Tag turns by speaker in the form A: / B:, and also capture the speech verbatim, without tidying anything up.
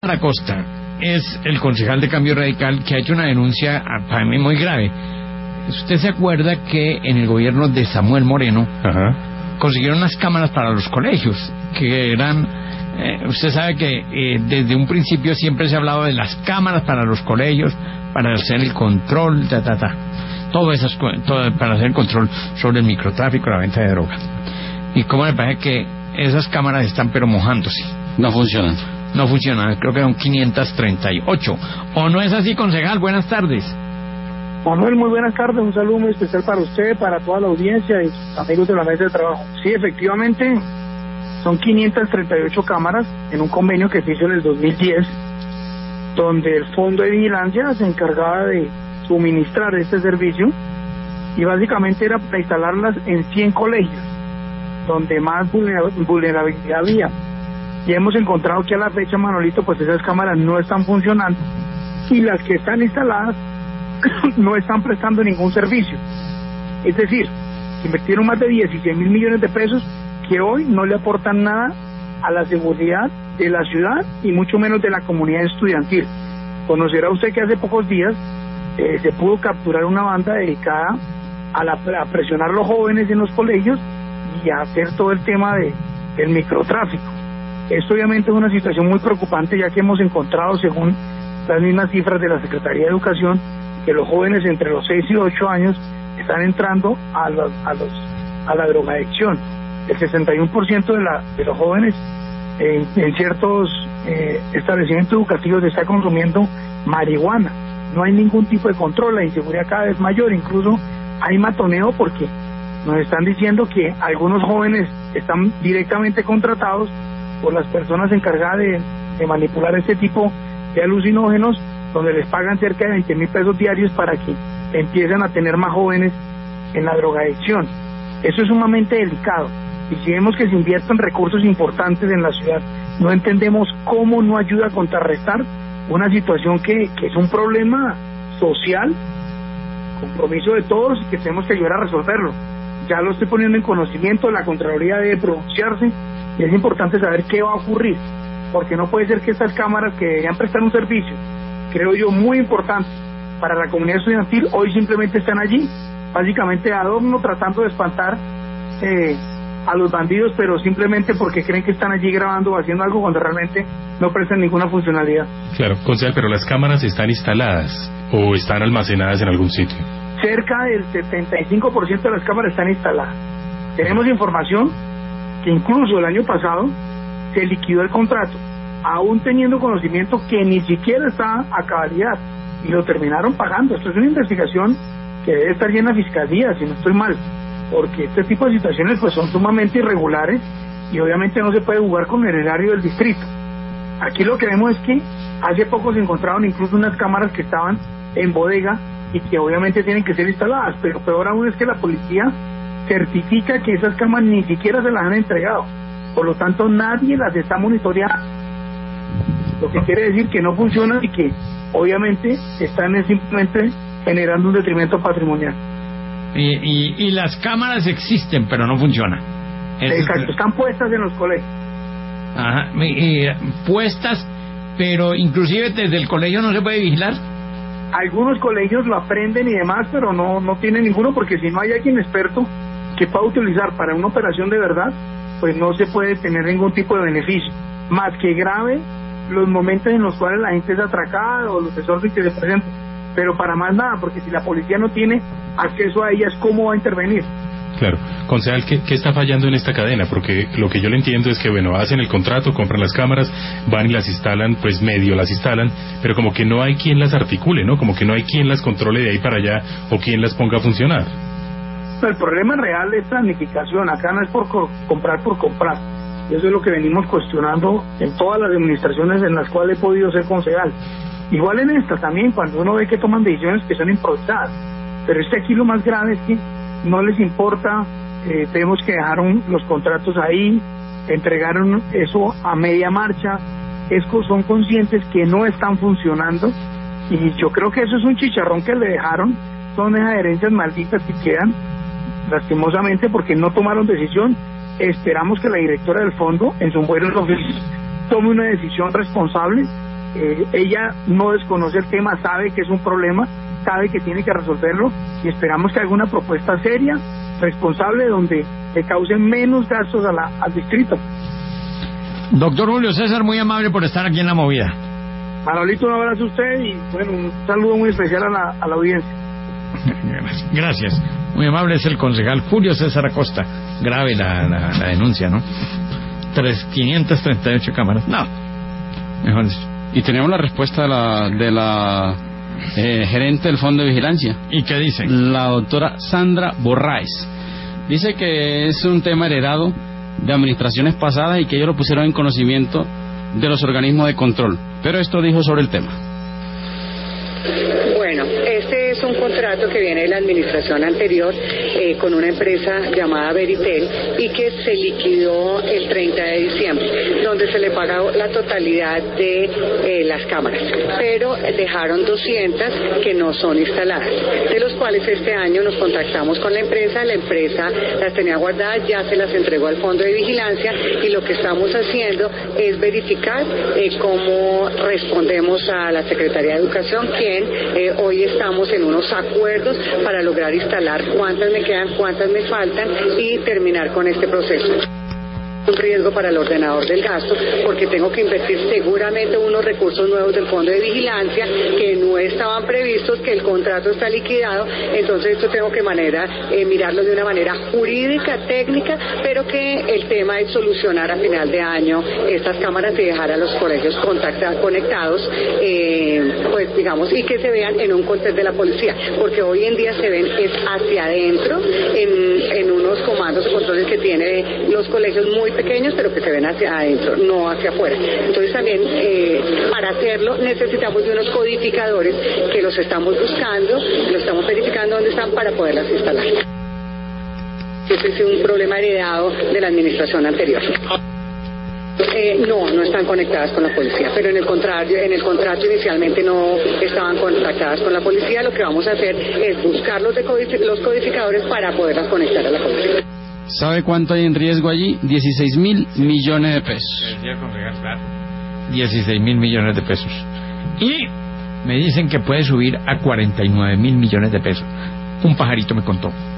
A: Acosta es el concejal de Cambio Radical que ha hecho una denuncia para mí muy grave. Usted se acuerda que en el gobierno de Samuel Moreno Ajá. consiguieron unas cámaras para los colegios que eran, eh, usted sabe que eh, desde un principio siempre se ha hablado de las cámaras para los colegios para hacer el control, ta, ta, ta. Todo eso, todo para hacer el control sobre el microtráfico, la venta de drogas. Y cómo me parece que esas cámaras están pero mojándose.
B: No funcionan.
A: No funcionan, creo que son quinientas treinta y ocho. ¿O no es así, concejal? Buenas tardes.
C: Manuel, muy buenas tardes. Un saludo muy especial para usted, para toda la audiencia y amigos de la mesa de trabajo. Sí, efectivamente, son quinientas treinta y ocho cámaras en un convenio que se hizo en el dos mil diez, donde el Fondo de Vigilancia se encargaba de suministrar este servicio y básicamente era para instalarlas en cien colegios, donde más vulnerabilidad había. Y hemos encontrado que a la fecha, Manolito, pues esas cámaras no están funcionando y las que están instaladas no están prestando ningún servicio. Es decir, invirtieron más de dieciséis mil millones de pesos que hoy no le aportan nada a la seguridad de la ciudad y mucho menos de la comunidad estudiantil. Conocerá usted que hace pocos días eh, se pudo capturar una banda dedicada a, la, a presionar a los jóvenes en los colegios y a hacer todo el tema de, del microtráfico. Esto obviamente es una situación muy preocupante, ya que hemos encontrado, según las mismas cifras de la Secretaría de Educación, que los jóvenes entre los seis y ocho años están entrando a los, a los a la drogadicción. El sesenta y uno por ciento de, la, de los jóvenes en, en ciertos eh, establecimientos educativos está consumiendo marihuana. No hay ningún tipo de control, la inseguridad cada vez mayor, incluso hay matoneo porque nos están diciendo que algunos jóvenes están directamente contratados por las personas encargadas de, de manipular este tipo de alucinógenos, donde les pagan cerca de veinte mil pesos diarios para que empiecen a tener más jóvenes en la drogadicción. Eso es sumamente delicado. Y si vemos que se invierten recursos importantes en la ciudad, no entendemos cómo no ayuda a contrarrestar una situación que, que es un problema social, compromiso de todos y que tenemos que ayudar a resolverlo. Ya lo estoy poniendo en conocimiento, la Contraloría debe pronunciarse y es importante saber qué va a ocurrir, porque no puede ser que estas cámaras que deberían prestar un servicio, creo yo, muy importante para la comunidad estudiantil, hoy simplemente están allí, básicamente de adorno, tratando de espantar eh, a los bandidos, pero simplemente porque creen que están allí grabando o haciendo algo cuando realmente no prestan ninguna funcionalidad.
D: Claro, concejal, pero las cámaras están instaladas o están almacenadas en algún sitio.
C: Cerca del setenta y cinco por ciento de las cámaras están instaladas. Tenemos información que incluso el año pasado se liquidó el contrato, aún teniendo conocimiento que ni siquiera está a cabalidad, y lo terminaron pagando. Esto es una investigación que debe estar llena de fiscalía, si no estoy mal, porque este tipo de situaciones pues son sumamente irregulares y obviamente no se puede jugar con el erario del distrito. Aquí lo que vemos es que hace poco se encontraron incluso unas cámaras que estaban en bodega y que obviamente tienen que ser instaladas, pero peor aún es que la policía certifica que esas cámaras ni siquiera se las han entregado, por lo tanto nadie las está monitoreando, lo que quiere decir que no funcionan y que obviamente están simplemente generando un detrimento patrimonial.
A: Y, y, y las cámaras existen pero no funcionan.
C: Exacto, es... están puestas en los colegios.
A: Ajá, y, y, puestas, pero inclusive desde el colegio no se puede vigilar.
C: Algunos colegios lo aprenden y demás, pero no no tienen ninguno, porque si no hay alguien experto que pueda utilizar para una operación de verdad, pues no se puede tener ningún tipo de beneficio, más que grave los momentos en los cuales la gente es atracada o los desórdenes que se presentan, pero para más nada, porque si la policía no tiene acceso a ellas, ¿cómo va a intervenir?
D: Claro, concejal, ¿qué, ¿qué está fallando en esta cadena? Porque lo que yo le entiendo es que, bueno, hacen el contrato, compran las cámaras, van y las instalan, pues medio las instalan, pero como que no hay quien las articule, ¿no? Como que no hay quien las controle de ahí para allá o quien las ponga a funcionar.
C: El problema real es planificación, acá no es por co- comprar por comprar, y eso es lo que venimos cuestionando en todas las administraciones en las cuales he podido ser concejal. Igual en esta también, cuando uno ve que toman decisiones que son improvisadas, pero este aquí lo más grave es que no les importa, eh, tenemos que dejar un, los contratos ahí, entregaron eso a media marcha, es, son conscientes que no están funcionando, y yo creo que eso es un chicharrón que le dejaron, son esas herencias malditas que quedan, lastimosamente, porque no tomaron decisión. Esperamos que la directora del fondo, en su buenos oficios, tome una decisión responsable Eh, ella no desconoce el tema, sabe que es un problema, sabe que tiene que resolverlo y esperamos que haga una propuesta seria, responsable, donde le cause menos gastos a la, al distrito.
A: Doctor Julio César, muy amable por estar aquí en La Movida.
C: Manolito, un abrazo a usted y bueno, un saludo muy especial a la, a la audiencia.
A: Gracias. Muy amable, es el concejal Julio César Acosta. Grave la, la, la denuncia, ¿no? Tres, quinientas treinta y ocho cámaras. No, mejor eso.
B: Y tenemos la respuesta de la, de la eh, gerente del Fondo de Vigilancia.
A: ¿Y qué dice?
B: La doctora Sandra Borraes. Dice que es un tema heredado de administraciones pasadas y que ellos lo pusieron en conocimiento de los organismos de control. Pero esto dijo sobre el tema.
E: Bueno, este es un contrato que viene de la administración anterior eh, con una empresa llamada Veritel y que se liquidó el treinta de diciembre, donde se le pagó la totalidad de eh, las cámaras, pero dejaron doscientas que no son instaladas, de los cuales este año nos contactamos con la empresa, la empresa las tenía guardadas, ya se las entregó al Fondo de Vigilancia y lo que estamos haciendo es verificar eh, cómo respondemos a la Secretaría de Educación, quien eh, hoy estamos en unos acuerdos para lograr instalar cuántas me quedan, cuántas me faltan y terminar con este proceso. Un riesgo para el ordenador del gasto porque tengo que invertir seguramente unos recursos nuevos del Fondo de Vigilancia que no estaban previstos, que el contrato está liquidado, entonces esto tengo que manera, eh, mirarlo de una manera jurídica, técnica, pero que el tema es solucionar a final de año estas cámaras y dejar a los colegios contacta, conectados, eh, pues digamos, y que se vean en un contexto de la policía, porque hoy en día se ven es hacia adentro, en, en unos comandos y controles que tienen los colegios muy pequeños, pero que se ven hacia adentro, no hacia afuera. Entonces también eh, para hacerlo necesitamos de unos codificadores que los estamos buscando, los estamos verificando dónde están para poderlas instalar. Ese es un problema heredado de la administración anterior. Eh, no, no están conectadas con la policía, pero en el contrario, en el contrato inicialmente no estaban contactadas con la policía. Lo que vamos a hacer es buscar los, decodific- los codificadores para poderlas conectar a la policía.
B: ¿Sabe cuánto hay en riesgo allí? dieciséis mil millones de pesos.
A: dieciséis mil millones de pesos. Y me dicen que puede subir a cuarenta y nueve mil millones de pesos. Un pajarito me contó.